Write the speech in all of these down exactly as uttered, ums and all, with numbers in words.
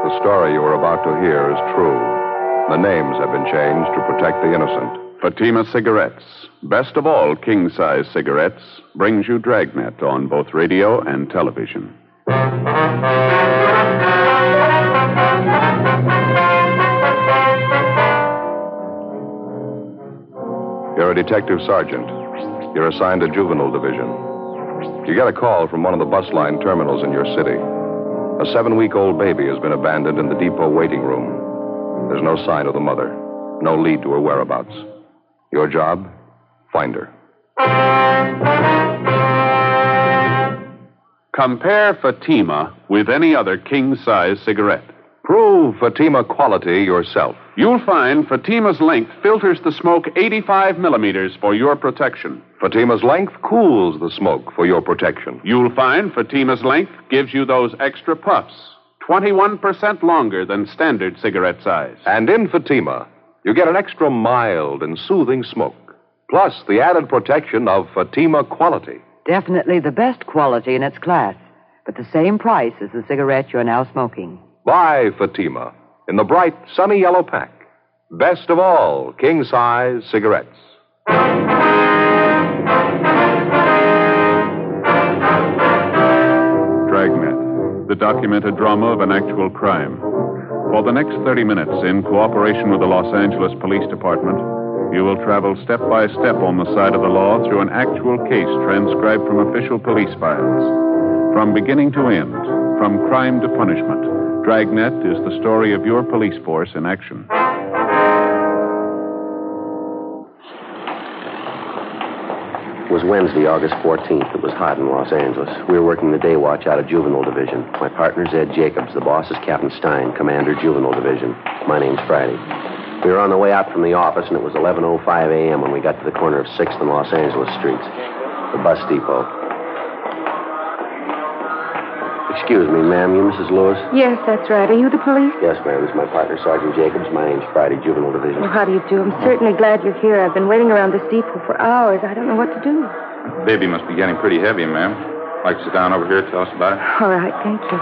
The story you are about to hear is true. The names have been changed to protect the innocent. Fatima Cigarettes, best of all king-size cigarettes, brings you Dragnet on both radio and television. You're a detective sergeant. You're assigned to juvenile division. You get a call from one of the bus line terminals in your city. A seven-week-old baby has been abandoned in the depot waiting room. There's no sign of the mother, no lead to her whereabouts. Your job? Find her. Compare Fatima with any other king-size cigarette. Prove Fatima quality yourself. You'll find Fatima's length filters the smoke eighty-five millimeters for your protection. Fatima's length cools the smoke for your protection. You'll find Fatima's length gives you those extra puffs, twenty-one percent longer than standard cigarette size. And in Fatima, you get an extra mild and soothing smoke, plus the added protection of Fatima quality. Definitely the best quality in its class, but the same price as the cigarette you're now smoking. Buy Fatima in the bright, sunny yellow pack. Best of all king-size cigarettes. Dragnet, the documented drama of an actual crime. For the next thirty minutes, in cooperation with the Los Angeles Police Department, you will travel step by step on the side of the law through an actual case transcribed from official police files. From beginning to end, from crime to punishment, Dragnet is the story of your police force in action. It was Wednesday, August fourteenth. It was hot in Los Angeles. We were working the day watch out of Juvenile Division. My partner's Ed Jacobs. The boss is Captain Stein, Commander, Juvenile Division. My name's Friday. We were on the way out from the office, and it was eleven oh five a.m. when we got to the corner of sixth and Los Angeles streets, the bus depot. Excuse me, ma'am. You Missus Lewis? Yes, that's right. Are you the police? Yes, ma'am. This is my partner, Sergeant Jacobs. My name's Friday, Juvenile Division. Well, how do you do? I'm certainly glad you're here. I've been waiting around this depot for hours. I don't know what to do. Baby must be getting pretty heavy, ma'am. Like to sit down over here and tell us about it? All right, thank you.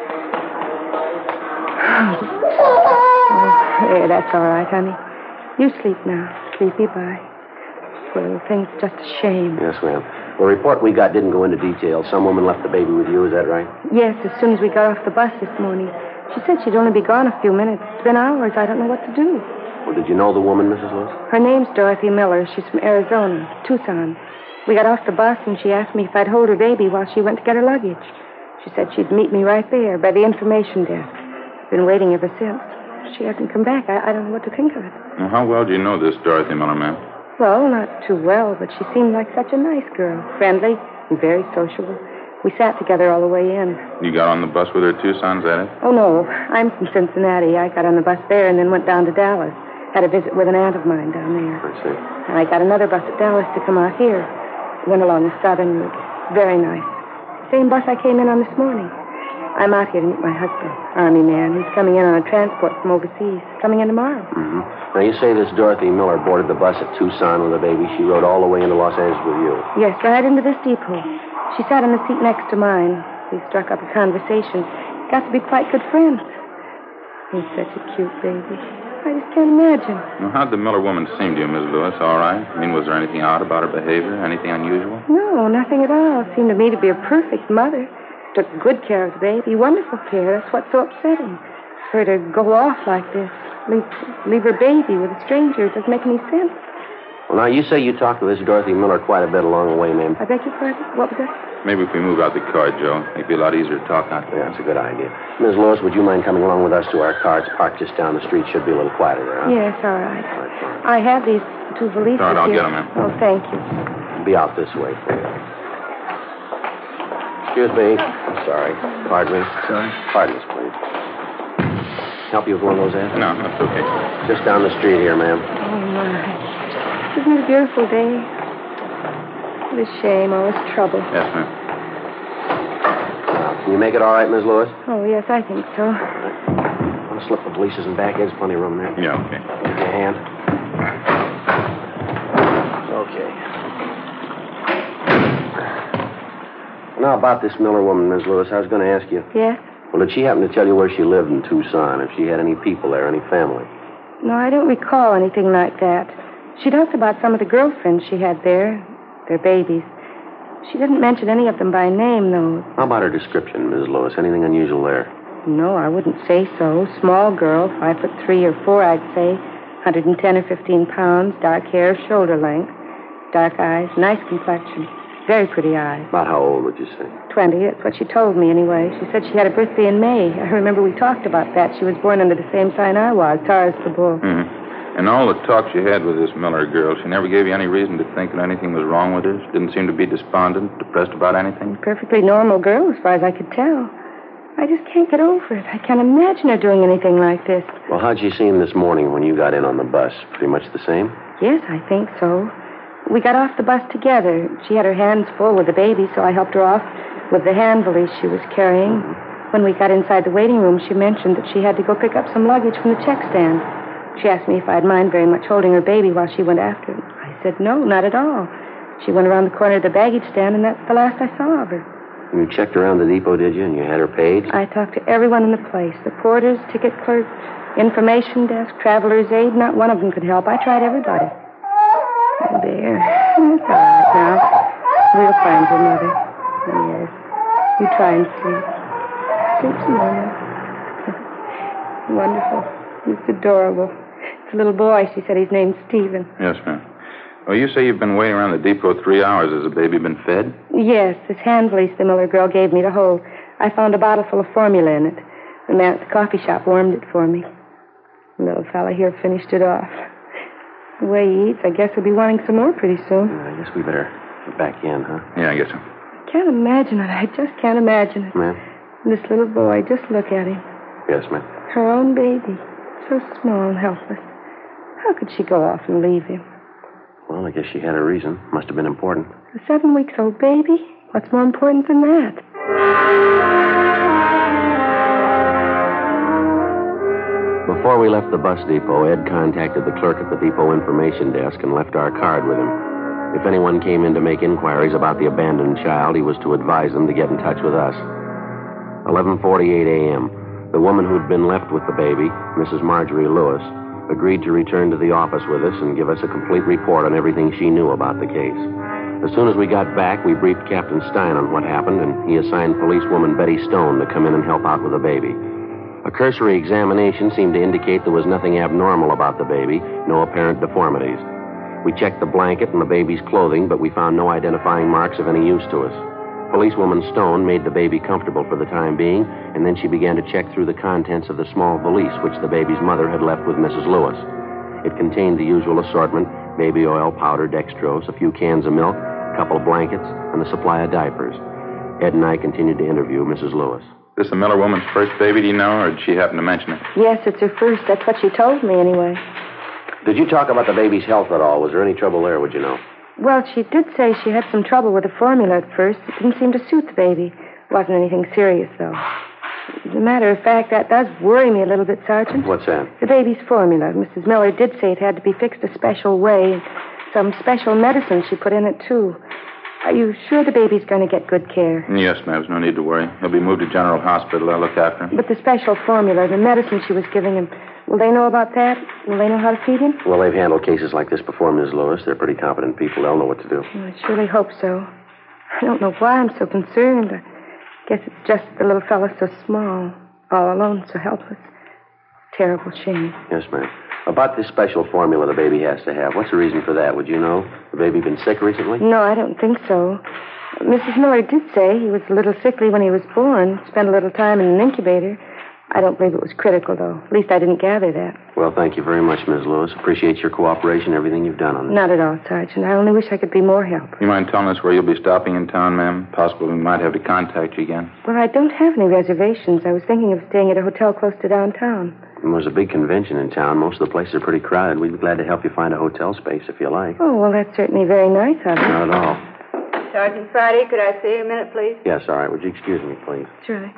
Oh, there, that's all right, honey. You sleep now. Sleepy, bye. Poor little thing, it's just a shame. Yes, ma'am. The report we got didn't go into detail. Some woman left the baby with you, is that right? Yes, as soon as we got off the bus this morning. She said she'd only be gone a few minutes. It's been hours. I don't know what to do. Well, did you know the woman, Missus Lewis? Her name's Dorothy Miller. She's from Arizona, Tucson. We got off the bus, and she asked me if I'd hold her baby while she went to get her luggage. She said she'd meet me right there by the information desk. I've been waiting ever since. She hasn't come back. I, I don't know what to think of it. Well, how well do you know this Dorothy Miller, ma'am? Well, not too well, but she seemed like such a nice girl. Friendly and very sociable. We sat together all the way in. You got on the bus with her Tucson, is that it? Oh, no. I'm from Cincinnati. I got on the bus there and then went down to Dallas. Had a visit with an aunt of mine down there. I see. And I got another bus at Dallas to come out here. Went along the southern route. Very nice. Same bus I came in on this morning. I'm out here to meet my husband, Army man. He's coming in on a transport from overseas. Coming in tomorrow. Mm-hmm. Now, you say this Dorothy Miller boarded the bus at Tucson with the baby. She rode all the way into Los Angeles with you. Yes, right into this depot. She sat in the seat next to mine. We struck up a conversation. Got to be quite good friends. He's such a cute baby. I just can't imagine. Well, how'd the Miller woman seem to you, Miss Lewis? All right? I mean, was there anything odd about her behavior? Anything unusual? No, nothing at all. Seemed to me to be a perfect mother. Took good care of the baby. Wonderful care. That's what's so upsetting. For her to go off like this. Leave, leave her baby with a stranger. It doesn't make any sense. Well, now, you say you talked to this Dorothy Miller quite a bit along the way, ma'am. I beg your pardon? What was that? Maybe if we move out the car, Joe, it'd be a lot easier to talk out there. Yeah, that's a good idea. Miss Lewis, would you mind coming along with us to our car? It's parked just down the street. Should be a little quieter there, huh? Yes, all right. All right, fine. I have these two valises All right, I'll here. get 'em, ma'am. Oh, thank you. Be out this way. Excuse me. I'm sorry. Pardon me. Sorry? Pardon us, please. Help you with one of those, Ed? No, that's okay. Just down the street here, ma'am. Oh, my. Isn't it a beautiful day? What a shame, all this trouble. Yes, ma'am. Now, can you make it all right, Miss Lewis? Oh, yes, I think so. I'm going to slip the valises in back. There's plenty of room there. Yeah, okay. Give me a hand. Okay. Now, about this Miller woman, Miss Lewis, I was going to ask you. Yes? Well, did she happen to tell you where she lived in Tucson, if she had any people there, any family? No, I don't recall anything like that. She talked about some of the girlfriends she had there, their babies. She didn't mention any of them by name, though. How about her description, Missus Lewis? Anything unusual there? No, I wouldn't say so. Small girl, five foot three or four, I'd say. one hundred ten or fifteen pounds, dark hair, shoulder length, dark eyes, nice complexion, very pretty eyes. About how old would you say? Twenty, that's what she told me anyway. She said she had a birthday in May. I remember we talked about that. She was born under the same sign I was, Taurus the Bull. Mm-hmm. And all the talk she had with this Miller girl, she never gave you any reason to think that anything was wrong with her? She didn't seem to be despondent, depressed about anything? Perfectly normal girl, as far as I could tell. I just can't get over it. I can't imagine her doing anything like this. Well, how'd you seem this morning when you got in on the bus? Pretty much the same? Yes, I think so. We got off the bus together. She had her hands full with the baby, so I helped her off with the hand valise she was carrying. Mm-hmm. When we got inside the waiting room, she mentioned that she had to go pick up some luggage from the check stand. She asked me if I'd mind very much holding her baby while she went after him. I said no, not at all. She went around the corner of the baggage stand, and that's the last I saw of her. You checked around the depot, did you? And you had her paid? I talked to everyone in the place. The porters, ticket clerks, information desk, traveler's aid. Not one of them could help. I tried everybody. Oh, dear. It's all right now. We'll find your mother. Yes. You try and sleep. Sleep some more now. Wonderful. It's adorable. It's a little boy. She said his name's Stephen. Yes, ma'am. Well, you say you've been waiting around the depot three hours. Has the baby been fed? Yes, this hand valise the Miller girl gave me to hold. I found a bottle full of formula in it. The man at the coffee shop warmed it for me. The little fella here finished it off. The way he eats, I guess he'll be wanting some more pretty soon. I guess we better get back in, huh? Yeah, I guess so. I can't imagine it. I just can't imagine it. Ma'am? This little boy, just look at him. Yes, ma'am. Her own baby. So small and helpless. How could she go off and leave him? Well, I guess she had a reason. Must have been important. A seven-weeks-old baby? What's more important than that? Before we left the bus depot, Ed contacted the clerk at the depot information desk and left our card with him. If anyone came in to make inquiries about the abandoned child, he was to advise them to get in touch with us. eleven forty-eight a.m. The woman who'd been left with the baby, Missus Marjorie Lewis, agreed to return to the office with us and give us a complete report on everything she knew about the case. As soon as we got back, we briefed Captain Stein on what happened, and he assigned policewoman Betty Stone to come in and help out with the baby. A cursory examination seemed to indicate there was nothing abnormal about the baby, no apparent deformities. We checked the blanket and the baby's clothing, but we found no identifying marks of any use to us. Policewoman Stone made the baby comfortable for the time being, and then she began to check through the contents of the small valise which the baby's mother had left with Missus Lewis. It contained the usual assortment: baby oil, powder, dextrose, a few cans of milk, a couple of blankets, and a supply of diapers. Ed and I continued to interview Missus Lewis. This the Miller woman's first baby, do you know, or did she happen to mention it? Yes, it's her first. That's what she told me, anyway. Did you talk about the baby's health at all? Was there any trouble there, would you know? Well, she did say she had some trouble with the formula at first. It didn't seem to suit the baby. It wasn't anything serious, though. As a matter of fact, that does worry me a little bit, Sergeant. What's that? The baby's formula. Missus Miller did say it had to be fixed a special way. Some special medicine she put in it, too. Are you sure the baby's going to get good care? Yes, ma'am. There's no need to worry. He'll be moved to General Hospital. I'll look after him. But the special formula, the medicine she was giving him, will they know about that? Will they know how to feed him? Well, they've handled cases like this before, Miss Lewis. They're pretty competent people. They'll know what to do. I surely hope so. I don't know why I'm so concerned. I guess it's just the little fellow's so small, all alone, so helpless. Terrible shame. Yes, ma'am. About this special formula the baby has to have, what's the reason for that? Would you know? The baby been sick recently? No, I don't think so. Missus Miller did say he was a little sickly when he was born, spent a little time in an incubator. I don't believe it was critical, though. At least I didn't gather that. Well, thank you very much, Miss Lewis. Appreciate your cooperation, everything you've done on this. Not at all, Sergeant. I only wish I could be more help. You mind telling us where you'll be stopping in town, ma'am? Possibly we might have to contact you again. Well, I don't have any reservations. I was thinking of staying at a hotel close to downtown. And there's a big convention in town. Most of the places are pretty crowded. We'd be glad to help you find a hotel space if you like. Oh, well, that's certainly very nice of you. Not at all. Sergeant Friday, could I see you a minute, please? Yes, all right. Would you excuse me, please? Surely.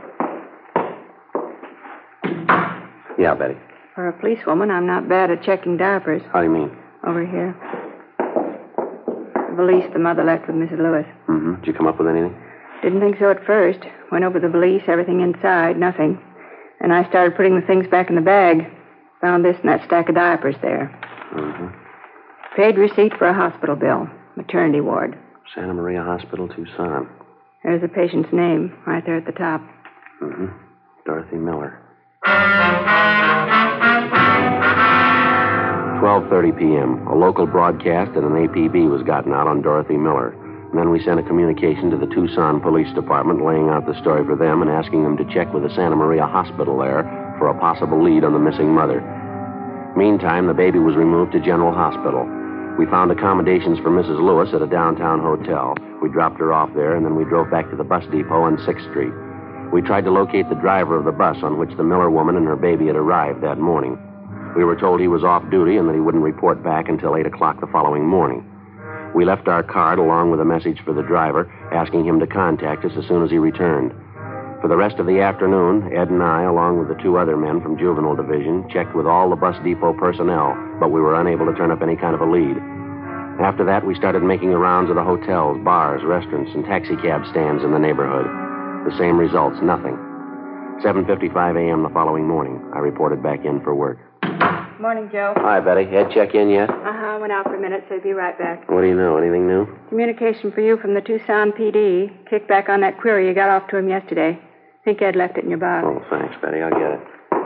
Yeah, Betty. For a policewoman, I'm not bad at checking diapers. How do you mean? Over here. The valise the mother left with Missus Lewis. Mm-hmm. Did you come up with anything? Didn't think so at first. Went over the valise, everything inside, nothing. And I started putting the things back in the bag. Found this in that stack of diapers there. Mm-hmm. Paid receipt for a hospital bill. Maternity ward. Santa Maria Hospital, Tucson. There's the patient's name right there at the top. Mm-hmm. Dorothy Miller. twelve thirty p.m. A local broadcast and an A P B was gotten out on Dorothy Miller. And then we sent a communication to the Tucson Police Department laying out the story for them and asking them to check with the Santa Maria Hospital there for a possible lead on the missing mother. Meantime, the baby was removed to General Hospital. We found accommodations for Missus Lewis at a downtown hotel. We dropped her off there, and then we drove back to the bus depot on sixth street. We tried to locate the driver of the bus on which the Miller woman and her baby had arrived that morning. We were told he was off duty and that he wouldn't report back until eight o'clock the following morning. We left our card along with a message for the driver, asking him to contact us as soon as he returned. For the rest of the afternoon, Ed and I, along with the two other men from Juvenile Division, checked with all the bus depot personnel, but we were unable to turn up any kind of a lead. After that, we started making the rounds of the hotels, bars, restaurants, and taxicab stands in the neighborhood. The same results, nothing. seven fifty-five a.m. the following morning, I reported back in for work. Morning, Joe. Hi, Betty. Ed check in yet? Uh-huh. Went out for a minute, so he'll be right back. What do you know? Anything new? Communication for you from the Tucson P D. Kick back on that query you got off to him yesterday. Think Ed left it in your box. Oh, thanks, Betty. I'll get it.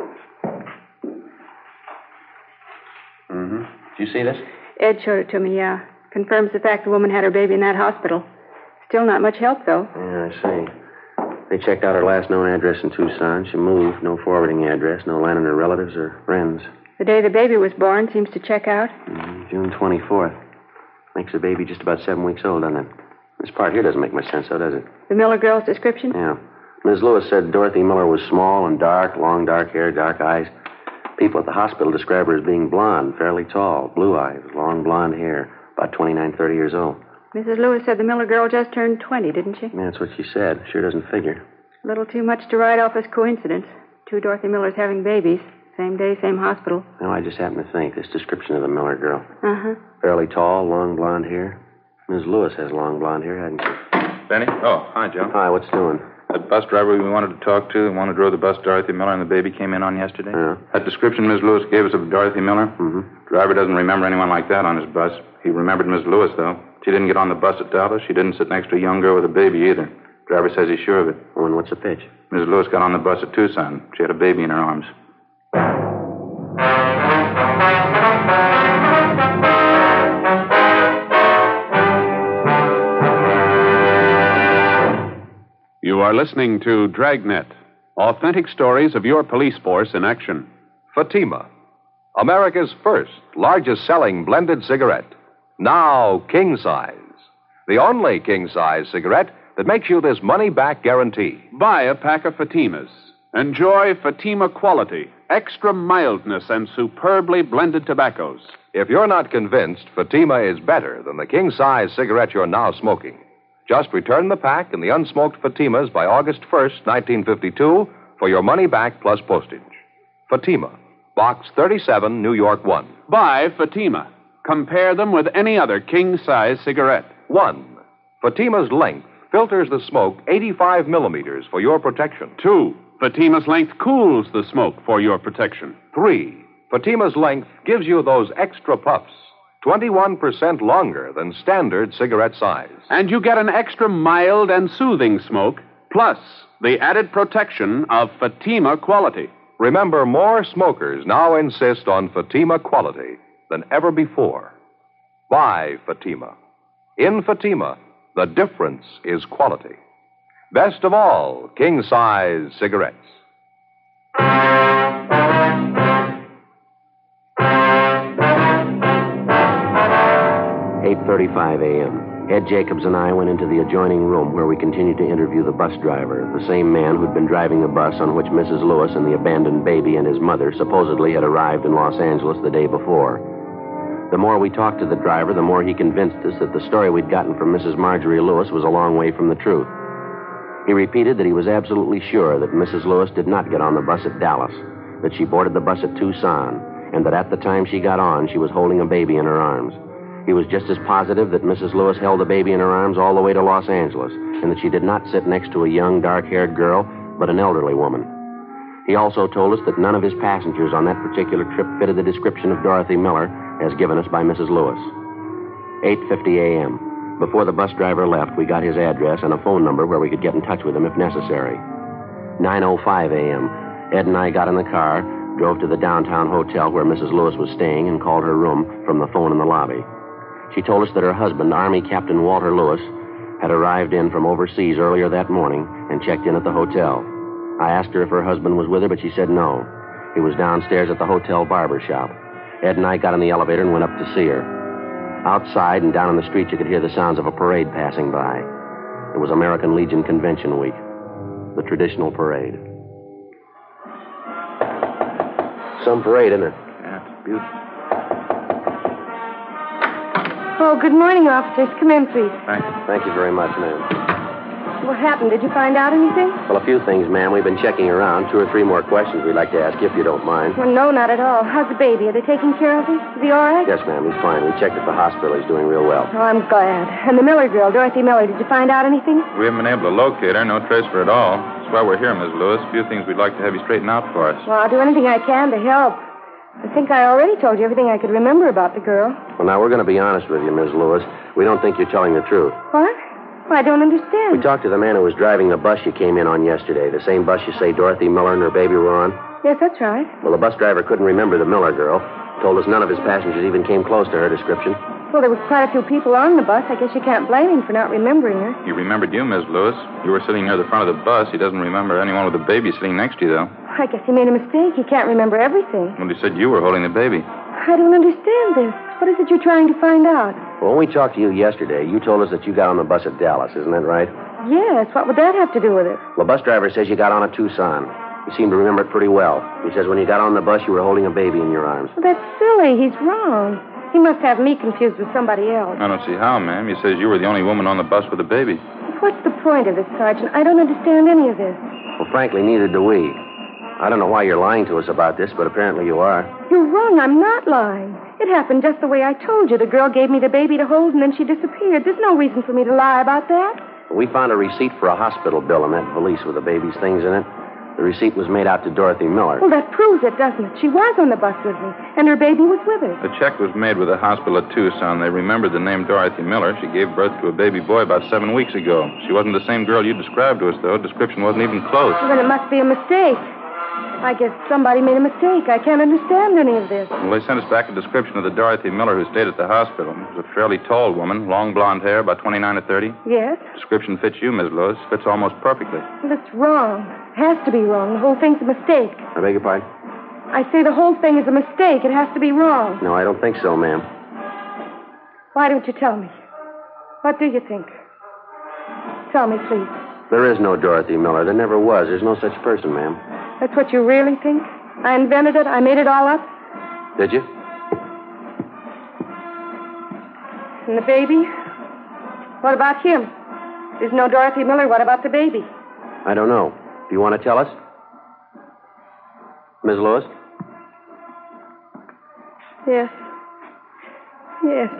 Mm-hmm. Did you see this? Ed showed it to me, yeah. Confirms the fact the woman had her baby in that hospital. Still not much help, though. Yeah, I see. They checked out her last known address in Tucson. She moved. No forwarding address. No line in her relatives or friends. The day the baby was born seems to check out. Mm, June twenty-fourth. Makes the baby just about seven weeks old, doesn't it? This part here doesn't make much sense, though, does it? The Miller girl's description? Yeah. Miz Lewis said Dorothy Miller was small and dark, long dark hair, dark eyes. People at the hospital describe her as being blonde, fairly tall, blue eyes, long blonde hair, about twenty-nine, thirty years old. Missus Lewis said the Miller girl just turned twenty, didn't she? Yeah, that's what she said. Sure doesn't figure. A little too much to write off as coincidence. Two Dorothy Millers having babies. Same day, same hospital. No, I just happen to think this description of the Miller girl. Uh-huh. Fairly tall, long blonde hair. Miz Lewis has long blonde hair, hasn't she? Benny? Oh, hi, Joe. Hi, what's doing? That bus driver we wanted to talk to, the one who drove the bus Dorothy Miller and the baby came in on yesterday? Yeah. That description Miz Lewis gave us of Dorothy Miller? Mm-hmm. Driver doesn't remember anyone like that on his bus. He remembered Miz Lewis, though. She didn't get on the bus at Dallas. She didn't sit next to a young girl with a baby either. Driver says he's sure of it. Oh, and what's the pitch? Miz Lewis got on the bus at Tucson. She had a baby in her arms. You are listening to Dragnet, authentic stories of your police force in action. Fatima, America's first, largest selling blended cigarette. Now king size. The only king size cigarette that makes you this money back guarantee. Buy a pack of Fatimas. Enjoy Fatima quality, extra mildness, and superbly blended tobaccos. If you're not convinced Fatima is better than the king size cigarette you're now smoking, just return the pack and the unsmoked Fatimas by August first, nineteen fifty-two, for your money back plus postage. Fatima, Box thirty-seven, New York one. Buy Fatima. Compare them with any other king-size cigarette. One, Fatima's length filters the smoke eighty-five millimeters for your protection. Two, Fatima's length cools the smoke for your protection. Three, Fatima's length gives you those extra puffs, twenty-one percent longer than standard cigarette size. And you get an extra mild and soothing smoke, plus the added protection of Fatima quality. Remember, more smokers now insist on Fatima quality than ever before. Buy Fatima. In Fatima, the difference is quality. Best of all, king-size cigarettes. eight thirty-five a.m. Ed Jacobs and I went into the adjoining room where we continued to interview the bus driver, the same man who'd been driving the bus on which Missus Lewis and the abandoned baby and his mother supposedly had arrived in Los Angeles the day before. The more we talked to the driver, the more he convinced us that the story we'd gotten from Missus Marjorie Lewis was a long way from the truth. He repeated that he was absolutely sure that Missus Lewis did not get on the bus at Dallas, that she boarded the bus at Tucson, and that at the time she got on, she was holding a baby in her arms. He was just as positive that Missus Lewis held the baby in her arms all the way to Los Angeles, and that she did not sit next to a young, dark-haired girl, but an elderly woman. He also told us that none of his passengers on that particular trip fitted the description of Dorothy Miller as given us by Missus Lewis. eight fifty a.m. Before the bus driver left, we got his address and a phone number where we could get in touch with him if necessary. nine oh five a.m. Ed and I got in the car, drove to the downtown hotel where Missus Lewis was staying, and called her room from the phone in the lobby. She told us that her husband, Army Captain Walter Lewis, had arrived in from overseas earlier that morning and checked in at the hotel. I asked her if her husband was with her, but she said no. He was downstairs at the hotel barber shop. Ed and I got in the elevator and went up to see her. Outside and down on the street, you could hear the sounds of a parade passing by. It was American Legion Convention Week, the traditional parade. Some parade, isn't it? Yeah, it's beautiful. Oh, good morning, officers. Come in, please. Thank you. Thank you very much, ma'am. What happened? Did you find out anything? Well, a few things, ma'am. We've been checking around. Two or three more questions we'd like to ask you, if you don't mind. Well, no, not at all. How's the baby? Are they taking care of him? Is he all right? Yes, ma'am. He's fine. We checked at the hospital. He's doing real well. Oh, I'm glad. And the Miller girl, Dorothy Miller, did you find out anything? We haven't been able to locate her. No trace of her at all. That's why we're here, Miss Lewis. A few things we'd like to have you straighten out for us. Well, I'll do anything I can to help. I think I already told you everything I could remember about the girl. Well, now, we're going to be honest with you, Miss Lewis. We don't think you're telling the truth. What? Well, I don't understand. We talked to the man who was driving the bus you came in on yesterday, the same bus you say Dorothy Miller and her baby were on. Yes, that's right. Well, the bus driver couldn't remember the Miller girl. Told us none of his passengers even came close to her description. Well, there was quite a few people on the bus. I guess you can't blame him for not remembering her. He remembered you, Miss Lewis. You were sitting near the front of the bus. He doesn't remember anyone with a baby sitting next to you, though. I guess he made a mistake. He can't remember everything. Well, he said you were holding the baby. I don't understand this. What is it you're trying to find out? Well, when we talked to you yesterday, you told us that you got on the bus at Dallas. Isn't that right? Yes. What would that have to do with it? Well, the bus driver says you got on a Tucson. You seem to remember it pretty well. He says when you got on the bus, you were holding a baby in your arms. Well, that's silly. He's wrong. He must have me confused with somebody else. I don't see how, ma'am. He says you were the only woman on the bus with a baby. What's the point of this, Sergeant? I don't understand any of this. Well, frankly, neither do we. I don't know why you're lying to us about this, but apparently you are. You're wrong. I'm not lying. It happened just the way I told you. The girl gave me the baby to hold, and then she disappeared. There's no reason for me to lie about that. We found a receipt for a hospital bill in that valise with the baby's things in it. The receipt was made out to Dorothy Miller. Well, that proves it, doesn't it? She was on the bus with me, and her baby was with her. The check was made with the hospital at Tucson. They remembered the name Dorothy Miller. She gave birth to a baby boy about seven weeks ago. She wasn't the same girl you described to us, though. Description wasn't even close. Well, then it must be a mistake. I guess somebody made a mistake. I can't understand any of this. Well, they sent us back a description of the Dorothy Miller who stayed at the hospital. It was a fairly tall woman, long blonde hair, about twenty-nine to thirty. Yes? Description fits you, Miss Lewis. Fits almost perfectly. Well, it's wrong. It has to be wrong. The whole thing's a mistake. I beg your pardon? I say the whole thing is a mistake. It has to be wrong. No, I don't think so, ma'am. Why don't you tell me? What do you think? Tell me, please. There is no Dorothy Miller. There never was. There's no such person, ma'am. That's what you really think? I invented it? I made it all up? Did you? And the baby? What about him? There's no Dorothy Miller. What about the baby? I don't know. Do you want to tell us? Miss Lewis? Yes. Yes.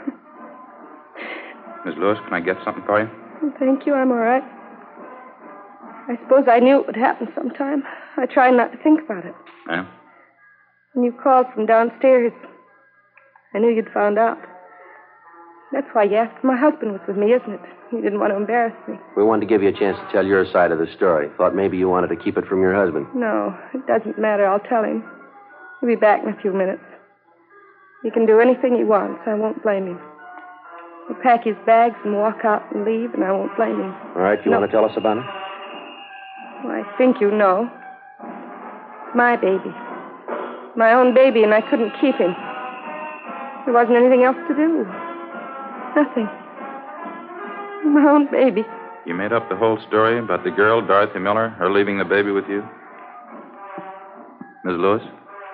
Miss Lewis, can I get something for you? Thank you. I'm all right. I suppose I knew it would happen sometime. I tried not to think about it. Yeah? When you called from downstairs, I knew you'd found out. That's why you asked if my husband was with me, isn't it? You didn't want to embarrass me. We wanted to give you a chance to tell your side of the story. Thought maybe you wanted to keep it from your husband. No, it doesn't matter. I'll tell him. He'll be back in a few minutes. He can do anything he wants. I won't blame him. He'll pack his bags and walk out and leave, and I won't blame him. All right, you No. want to tell us about it? Well, I think you know. It's my baby. My own baby, and I couldn't keep him. There wasn't anything else to do. Nothing. My own baby. You made up the whole story about the girl, Dorothy Miller, her leaving the baby with you? Miss Lewis?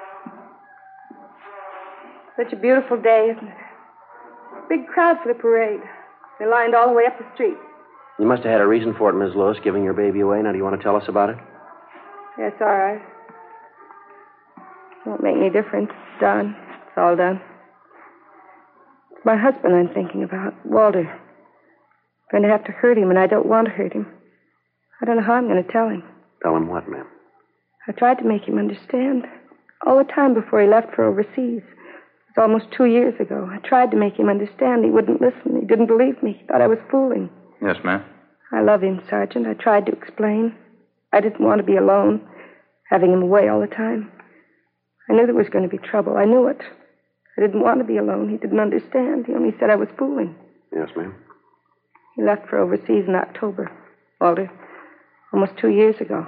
Such a beautiful day, isn't it? Big crowd for the parade. They lined all the way up the street. You must have had a reason for it, Miss Lewis, giving your baby away. Now, do you want to tell us about it? Yes, all right. Won't make any difference. It's done. It's all done. It's my husband I'm thinking about, Walter. I'm going to have to hurt him, and I don't want to hurt him. I don't know how I'm going to tell him. Tell him what, ma'am? I tried to make him understand. All the time before he left for overseas. It was almost two years ago. I tried to make him understand. He wouldn't listen. He didn't believe me. He thought I was fooling. Yes, ma'am. I love him, Sergeant. I tried to explain. I didn't want to be alone, having him away all the time. I knew there was going to be trouble. I knew it. I didn't want to be alone. He didn't understand. He only said I was fooling. Yes, ma'am. He left for overseas in October, Walter, almost two years ago.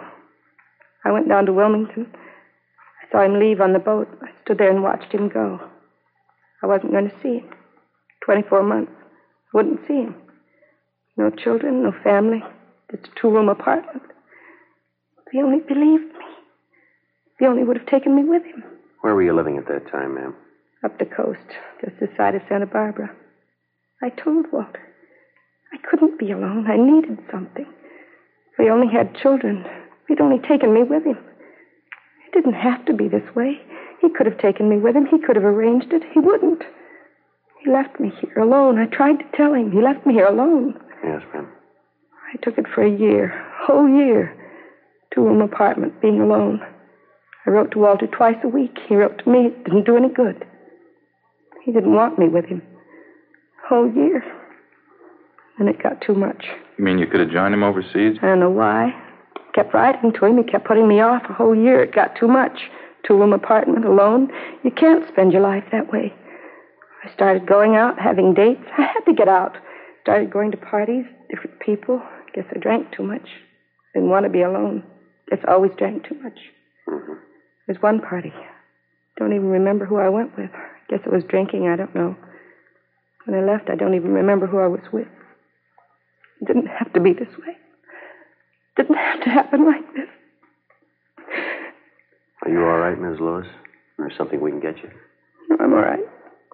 I went down to Wilmington. I saw him leave on the boat. I stood there and watched him go. I wasn't going to see him. Twenty-four months. I wouldn't see him. No children, no family, just a two-room apartment. If he only believed me. If he only would have taken me with him. Where were you living at that time, ma'am? Up the coast, just this side of Santa Barbara. I told Walter I couldn't be alone. I needed something. If he only had children, if he'd only taken me with him. It didn't have to be this way. He could have taken me with him. He could have arranged it. He wouldn't. He left me here alone. I tried to tell him. He left me here alone. Yes, ma'am. I took it for a year, a whole year. Two-room apartment, being alone. I wrote to Walter twice a week. He wrote to me. It didn't do any good. He didn't want me with him. A whole year. And it got too much. You mean you could have joined him overseas? I don't know why. Kept writing to him. He kept putting me off a whole year. It got too much. Two-room apartment, alone. You can't spend your life that way. I started going out, having dates. I had to get out. Started going to parties, different people. Guess I drank too much. Didn't want to be alone. Guess I always drank too much. Mm-hmm. There's one party. Don't even remember who I went with. Guess it was drinking. I don't know. When I left, I don't even remember who I was with. It didn't have to be this way. It didn't have to happen like this. Are you all right, Miss Lewis? Or is there something we can get you? No, I'm all right.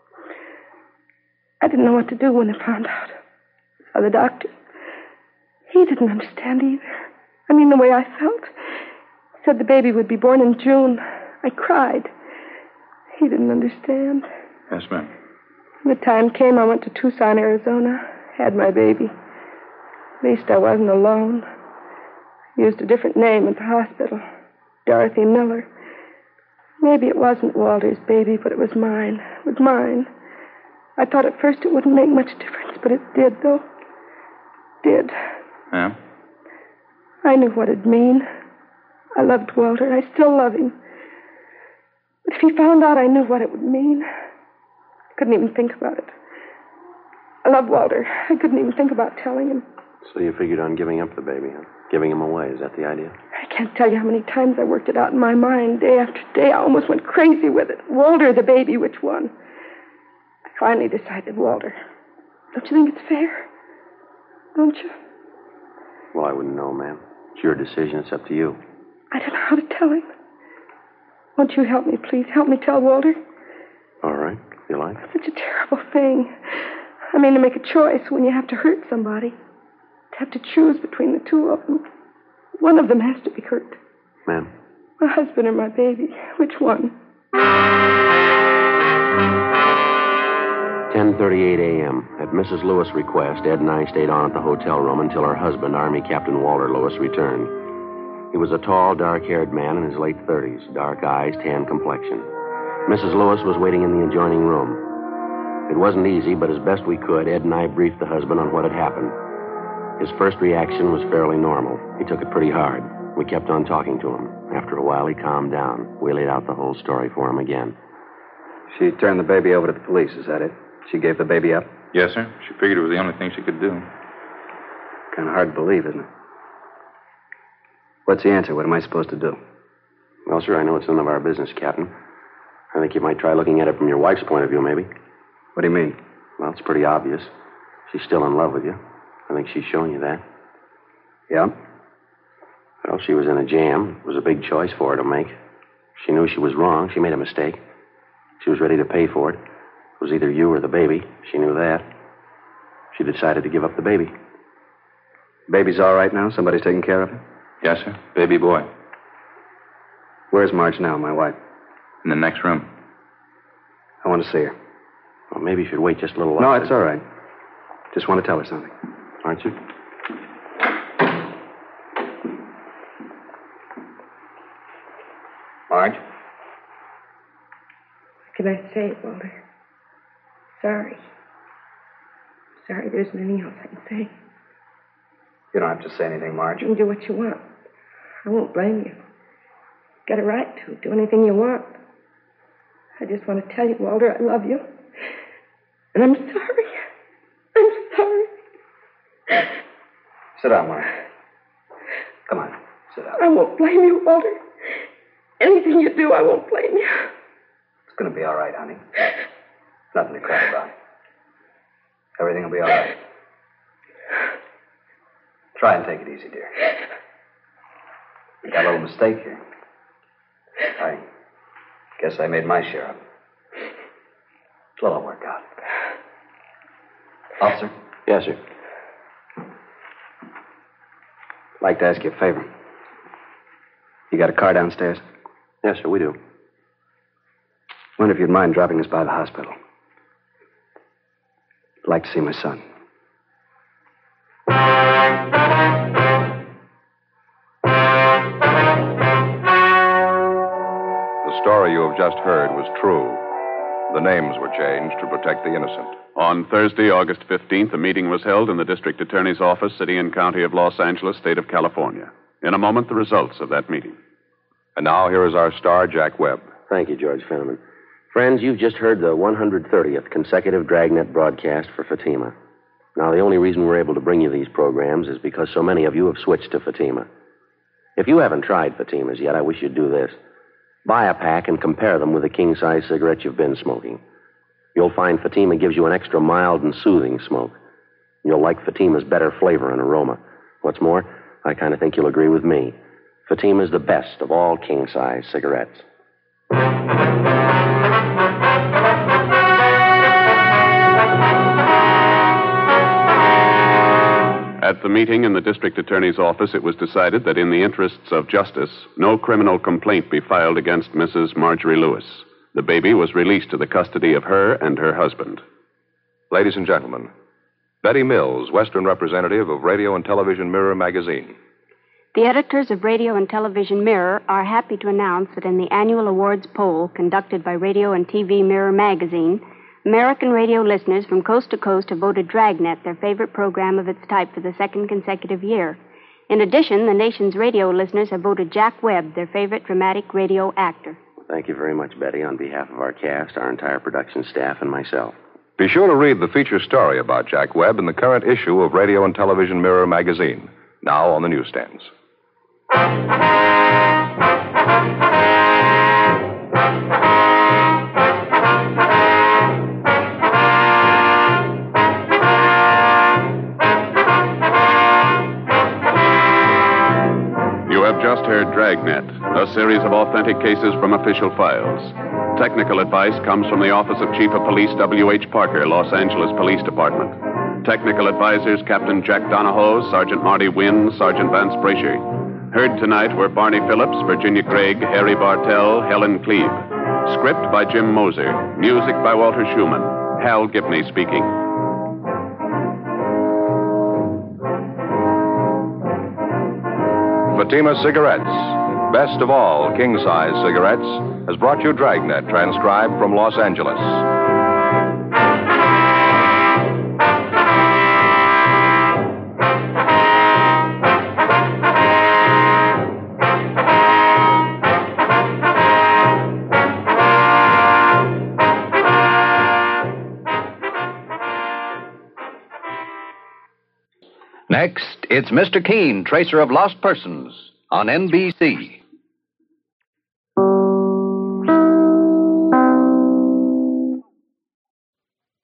I didn't know what to do when I found out. Saw the doctor. He didn't understand either. I mean, the way I felt. He said the baby would be born in June. I cried. He didn't understand. Yes, ma'am. When the time came, I went to Tucson, Arizona. Had my baby. At least I wasn't alone. I used a different name at the hospital. Dorothy Miller. Maybe it wasn't Walter's baby, but it was mine. It was mine. I thought at first it wouldn't make much difference, but it did, though. It did. Yeah? I knew what it'd mean. I loved Walter. I still love him. But if he found out, I knew what it would mean. I couldn't even think about it. I love Walter. I couldn't even think about telling him. So you figured on giving up the baby, huh? Giving him away, is that the idea? I can't tell you how many times I worked it out in my mind, day after day. I almost went crazy with it. Walter, the baby, which one? I finally decided Walter. Don't you think it's fair? Don't you? Well, I wouldn't know, ma'am. It's your decision. It's up to you. I don't know how to tell him. Won't you help me, please? Help me tell Walter. All right, if you like. It's such a terrible thing. I mean, to make a choice when you have to hurt somebody. To have to choose between the two of them. One of them has to be hurt. Ma'am? My husband or my baby. Which one? ten thirty-eight a.m. At Missus Lewis' request, Ed and I stayed on at the hotel room until her husband, Army Captain Walter Lewis, returned. He was a tall, dark-haired man in his late thirties, dark eyes, tan complexion. Missus Lewis was waiting in the adjoining room. It wasn't easy, but as best we could, Ed and I briefed the husband on what had happened. His first reaction was fairly normal. He took it pretty hard. We kept on talking to him. After a while, he calmed down. We laid out the whole story for him again. She turned the baby over to the police, is that it? She gave the baby up? Yes, sir. She figured it was the only thing she could do. Kind of hard to believe, isn't it? What's the answer? What am I supposed to do? Well, sir, I know it's none of our business, Captain. I think you might try looking at it from your wife's point of view, maybe. What do you mean? Well, it's pretty obvious. She's still in love with you. I think she's shown you that. Yeah? Well, she was in a jam. It was a big choice for her to make. She knew she was wrong. She made a mistake. She was ready to pay for it. It was either you or the baby. She knew that. She decided to give up the baby. Baby's all right now? Somebody's taking care of her? Yes, sir. Baby boy. Where's Marge now, my wife? In the next room. I want to see her. Well, maybe you should wait just a little No, longer. it's all right. Just want to tell her something. Aren't you? Marge? What can I say, Walter? Sorry. Sorry, there isn't anything else I can say. You don't have to say anything, Marge. You can do what you want. I won't blame you. You've got a right to. Do anything you want. I just want to tell you, Walter, I love you. And I'm sorry. I'm sorry. Sit down, Marge. Come on, sit down. I won't blame you, Walter. Anything you do, I won't blame you. It's going to be all right, honey. Nothing to cry about. Everything will be all right. Try and take it easy, dear. You got a little mistake here. I guess I made my share of it. It'll all work out. Officer? Yes, sir. I'd like to ask you a favor. You got a car downstairs? Yes, sir, we do. Wonder if you'd mind dropping us by the hospital. I'd like to see my son. The story you have just heard was true. The names were changed to protect the innocent. On Thursday, August fifteenth, a meeting was held in the District Attorney's Office, City and County of Los Angeles, State of California. In a moment, the results of that meeting. And now here is our star, Jack Webb. Thank you, George Fenneman. Friends, you've just heard the one hundred thirtieth consecutive Dragnet broadcast for Fatima. Now, the only reason we're able to bring you these programs is because so many of you have switched to Fatima. If you haven't tried Fatimas yet, I wish you'd do this. Buy a pack and compare them with the king-size cigarette you've been smoking. You'll find Fatima gives you an extra mild and soothing smoke. You'll like Fatima's better flavor and aroma. What's more, I kind of think you'll agree with me. Fatima's the best of all king-size cigarettes. At the meeting in the District Attorney's Office, it was decided that in the interests of justice, no criminal complaint be filed against Missus Marjorie Lewis. The baby was released to the custody of her and her husband. Ladies and gentlemen, Betty Mills, Western representative of Radio and Television Mirror magazine. The editors of Radio and Television Mirror are happy to announce that in the annual awards poll conducted by Radio and T V Mirror magazine, American radio listeners from coast to coast have voted Dragnet their favorite program of its type for the second consecutive year. In addition, the nation's radio listeners have voted Jack Webb their favorite dramatic radio actor. Thank you very much, Betty, on behalf of our cast, our entire production staff, and myself. Be sure to read the feature story about Jack Webb in the current issue of Radio and Television Mirror magazine, now on the newsstands. You have just heard Dragnet, a series of authentic cases from official files. Technical advice comes from the Office of Chief of Police W H Parker, Los Angeles Police Department. Technical advisors Captain Jack Donahoe, Sergeant Marty Wynn, Sergeant Vance Brasher. Heard tonight were Barney Phillips, Virginia Craig, Harry Bartell, Helen Cleve. Script by Jim Moser. Music by Walter Schumann. Hal Gibney speaking. Fatima Cigarettes, best of all king-size cigarettes, has brought you Dragnet, transcribed from Los Angeles. Next, it's Mister Keene, Tracer of Lost Persons, on N B C.